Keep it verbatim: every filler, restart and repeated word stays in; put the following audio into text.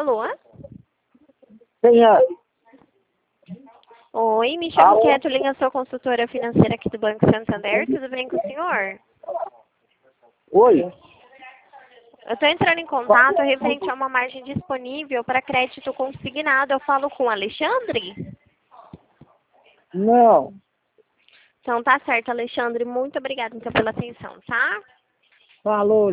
Alô? Quem é? Oi, me chamo Alô? Kathleen, eu sou consultora financeira aqui do Banco Santander. Tudo bem com o senhor? Oi? Eu estou entrando em contato referente a uma margem disponível para crédito consignado. Eu falo com o Alexandre? Não. Então tá certo, Alexandre. Muito obrigada então pela atenção, tá? Falou.